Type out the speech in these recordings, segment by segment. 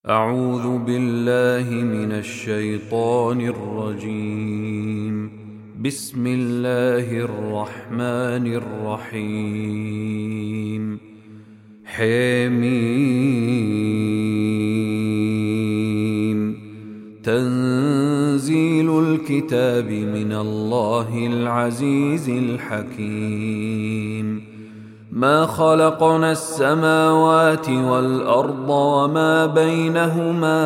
أعوذ بالله من الشيطان الرجيم. بسم الله الرحمن الرحيم. حميم. تنزيل الكتاب من الله العزيز الحكيم. ما خلقنا السماوات والأرض وما بينهما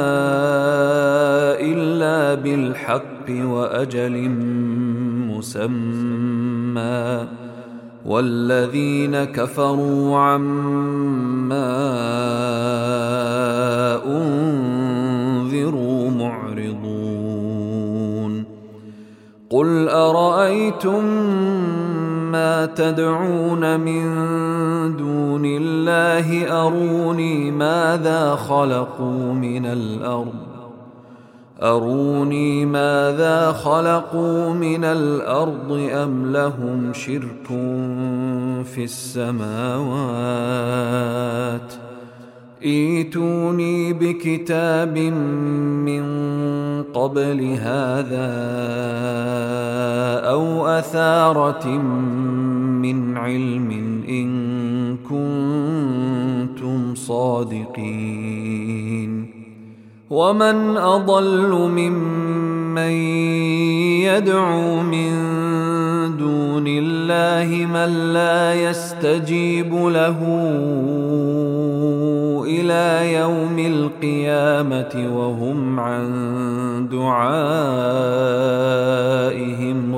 إلا بالحق وأجل مسمى، والذين كفروا عما أنذروا معرضون. قل أرأيتم ما تدعون من دون الله أروني ماذا خلقوا من الأرض أم لهم شرك في السماوات. ائتوني بكتاب من قبل هذا أو أثارة من علم إن كنتم صادقين. ومن أضل ممن يدعو من دون الله من لا يستجيب له إلى يوم القيامة وهم عن دعائهم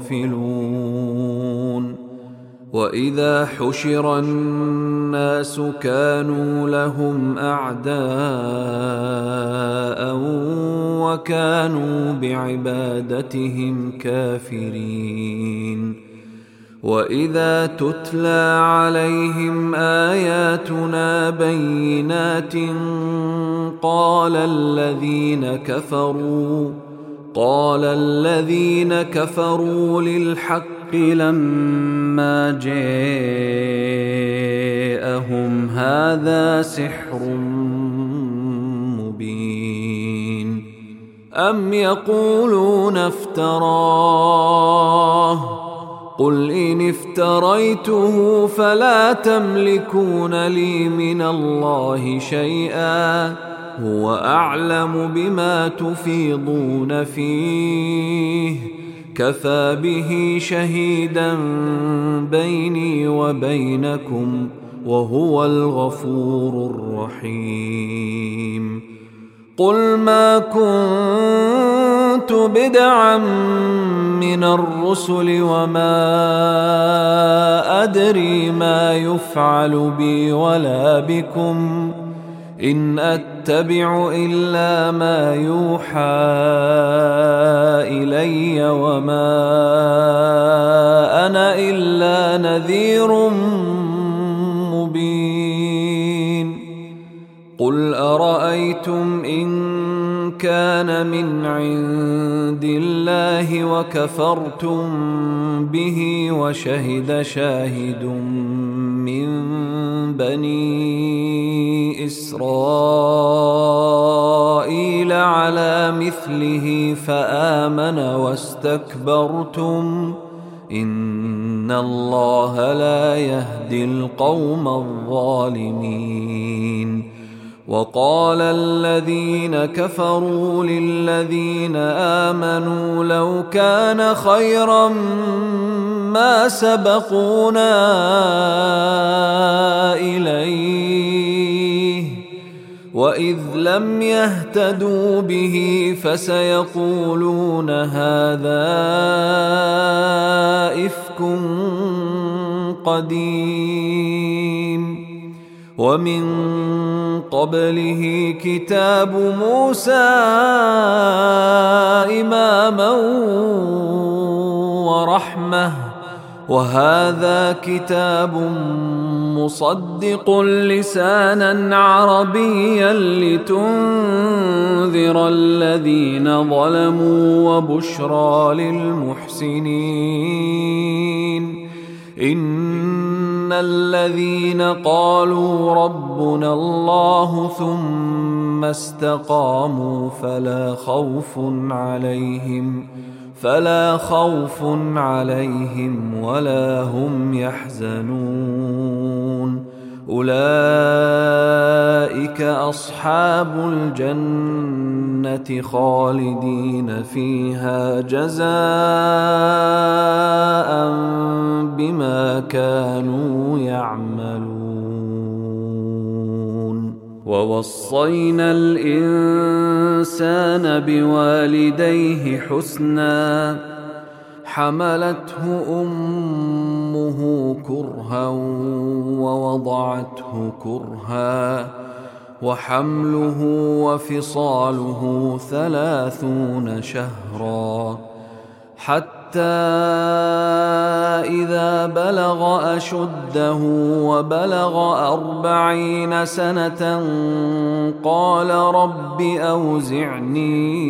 غافلون. وإذا حشر الناس كانوا لهم أعداء وكانوا بعبادتهم كافرين. وإذا تتلى عليهم آياتنا بينات قال الذين كفروا للحق لما جاءهم هذا سحر مبين. أم يقولون افتراه؟ قل إن افتريته فلا تملكون لي من الله شيئا هو أعلم بما تفيضون فيه كفى به شهيدا بيني وبينكم وهو الغفور الرحيم. قل ما كنت بدعا من الرسل وما أدري ما يفعل بي ولا بكم إن أتبع إلا ما يوحى إلي وما أنا إلا نذير مبين. قل أرأيتم إن كان من عند الله وكفرتم به وشهد شاهد من بني إسرائيل على مثله فآمن واستكبرتم إن الله لا يهدي القوم الظالمين. وقال الذين كفروا للذين آمنوا لو كان خيرا ما سبقونا إليه وإذ لم يهتدوا به فسيقولون هذا إفك قديم. ومن قبله كتاب موسى إماما ورحمة وهذا كتاب مصدق لسانا عربيا لتنذر الذين ظلموا وبشرى للمحسنين. إن الذين قالوا ربنا الله ثم استقاموا فلا خوف عليهم ولا هم يحزنون أولئك أصحاب الجنة خالدين فيها جزاء بما كانوا يعملون ووصينا الإنسان بوالديه حسنا حملته أمه كرها ووضعته كرها وحمله وفصاله 30 شهرا حتى إذا بلغ أشده وبلغ 40 سنة قال رب أوزعني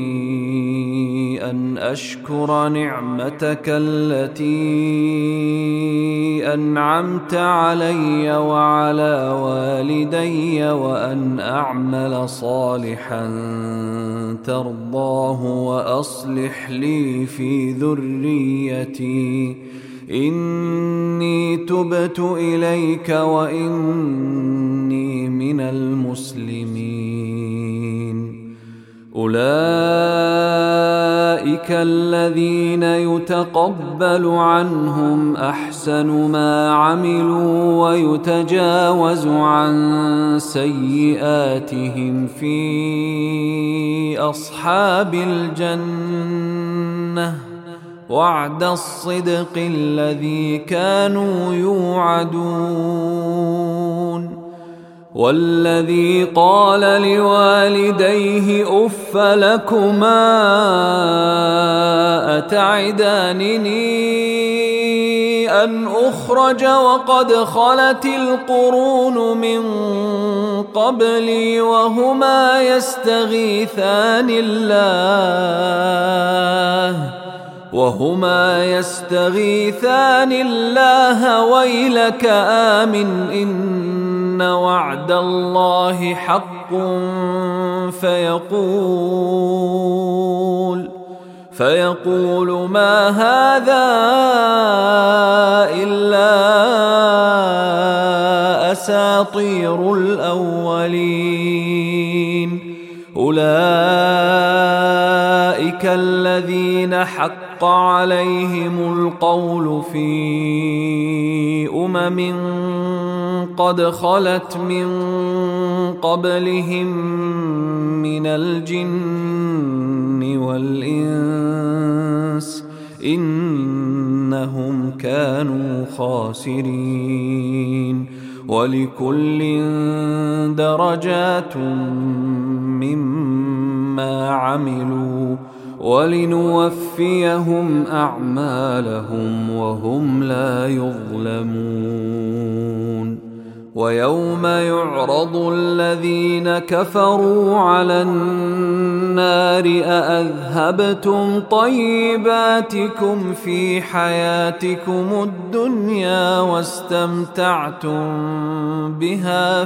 أن أشكر نعمتك التي أنعمت علي وعلى والدي وأن أعمل صالحا ترضاه وأصلح لي في ذريتي إني تبت إليك وإني من المسلمين أولئك الذين يتقبل عنهم أحسن ما عملوا ويتجاوز عن سيئاتهم في أصحاب الجنة وعد الصدق الذي كانوا يوعدون والذي قال لوالديه أف لكما أتعدانني أن أخرج وقد خلت القرون من قبلي وهما يستغيثان الله ويلك آمن إن وعد الله حق فيقول ما هذا إلا أساطير الأولين أولئك الذين حق عليهم القول في قد خلت من قبلهم من الجن والإنس إنهم كانوا خاسرين ولكل درجات مما عملوا ولنوفيهم أعمالهم وهم لا يظلمون ويوم يعرض الذين كفروا على النار أأذهبتم طيباتكم في حياتكم الدنيا واستمتعتم بها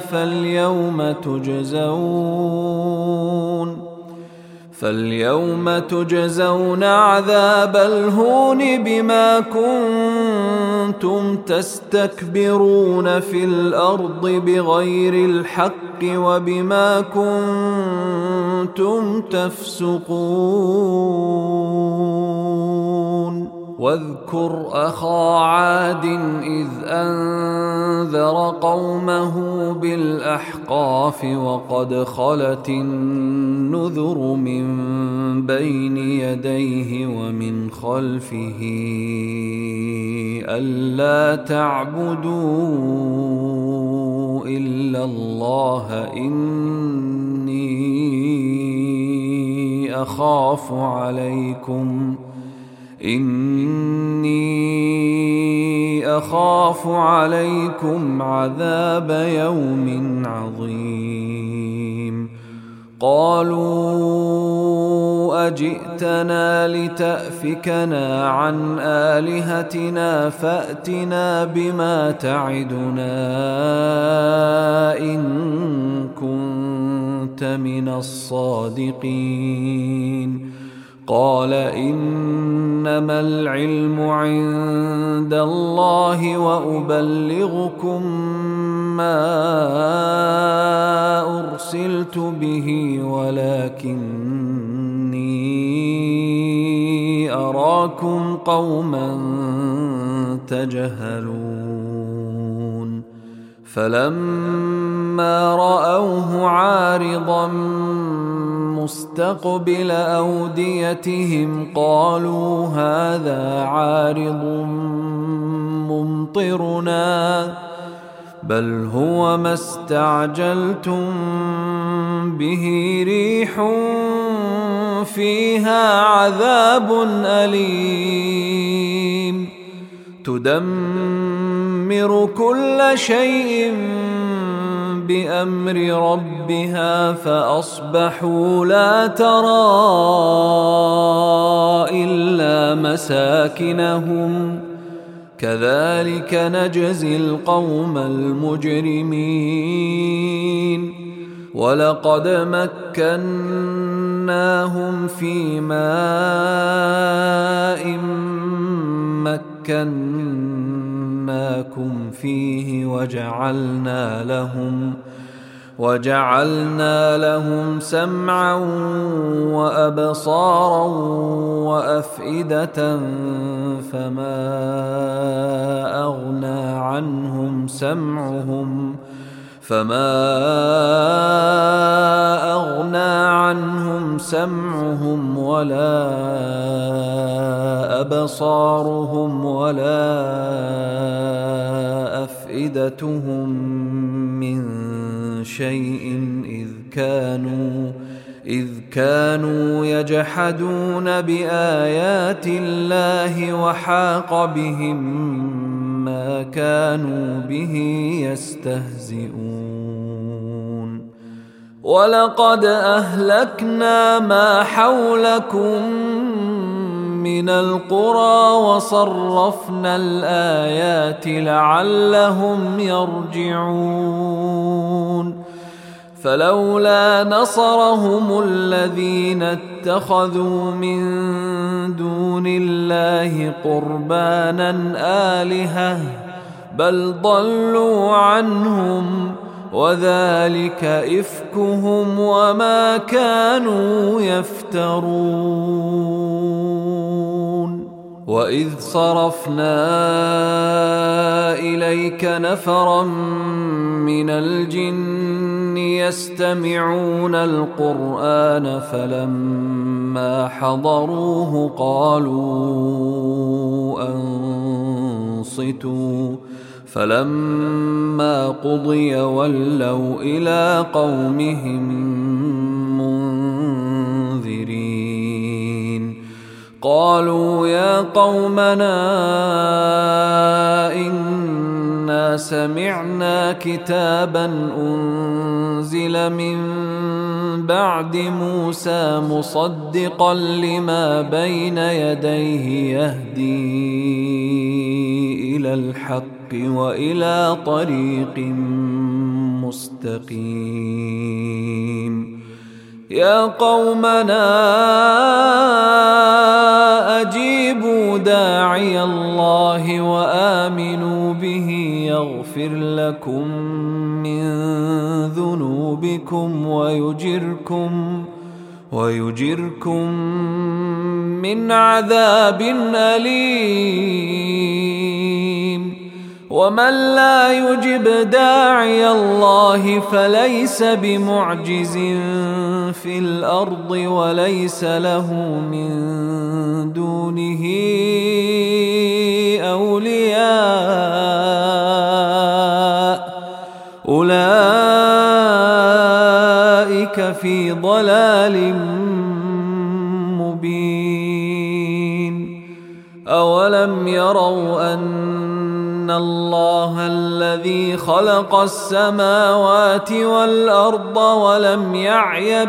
فاليوم تجزون عذاب الهون بما كنتم تستكبرون في الأرض بغير الحق وبما كنتم تفسقون واذكر أخا عاد إذ أنذر قومه بالأحقاف وقد خلت النذر من بين يديه ومن خلفه ألا تعبدوا إلا الله إني أخاف عليكم عذاب يوم عظيم قالوا أجئتنا لتأفكنا عن آلهتنا فأتنا بما تعدنا إن كنت من الصادقين قال إنما العلم عند الله وأبلغكم ما أرسلت به ولكني أراكم قوما تجهلون فلما رأوه عارضا مستقبل أوديتهم قالوا هذا عارض ممطرنا بل هو ما استعجلتم به ريح فيها عذاب أليم تدمر كل شيء بأمر ربها فأصبحوا لا ترى إلا مساكنهم كذلك نجزي القوم المجرمين ولقد مكناهم في ماء مكناكم فيه وجعلنا لهم سمعا وأبصارا وأفئدة فما أغنى عنهم سمعهم ولا أبصارهم ولا أفئدتهم من شيء إذ كانوا يجحدون بآيات الله وحاق بهم ما كانوا به يستهزئون ولقد أهلكنا ما حولكم من القرى وصرفنا الآيات لعلهم يرجعون فلولا نصرهم الذين اتخذوا من دون الله قربانا آلهة بل ضلوا عنهم وذلك إفكهم وما كانوا يفترون وإذ صرفنا إليك نفرا من الجن يستمعون القرآن فلما حضروه قالوا أنصتوا فلما قضي ولوا إلى قومهم منذرين قالوا يا قومنا إنا سمعنا كتابا أنزل من بعد موسى مصدقا لما بين يديه يهدي إلى الحق وإلى طريق مستقيم يا قومنا أجيبوا داعي الله وآمنوا به يغفر لكم من ذنوبكم ويجركم من عذاب أليم ومن لا يجب داعي الله فليس بمعجز في الأرض وليس له من دونه أولياء أولئك في ضلال مبين أولم يروا أن إن الله الذي خلق السماوات والأرض ولم يعي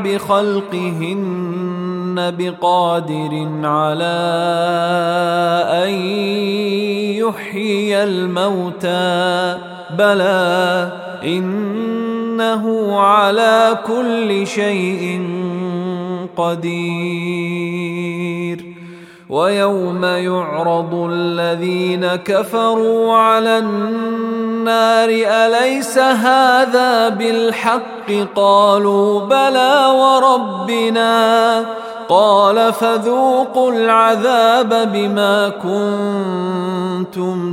بخلقهن بقادر على أن يحيي الموتى بلى إنه على كل شيء قدير. ويوم يعرض الذين كفروا على النار أليس هذا بالحق قالوا بلى وربنا قال فذوقوا العذاب بما كنتم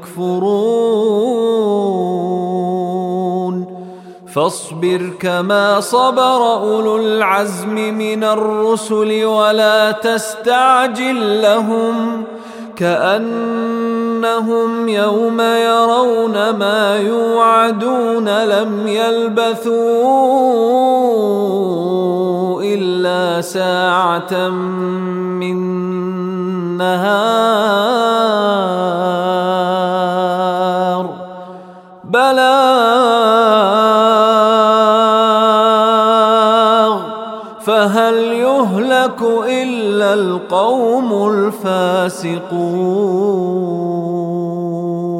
تكفرون. فاصبر كما صبر أولو العزم من الرسل ولا تستعجل لهم كأنهم يوم يرون ما يوعدون لم يلبثوا إلا ساعة من نهار بلاغ فهل يهلك إلا القوم الفاسقون.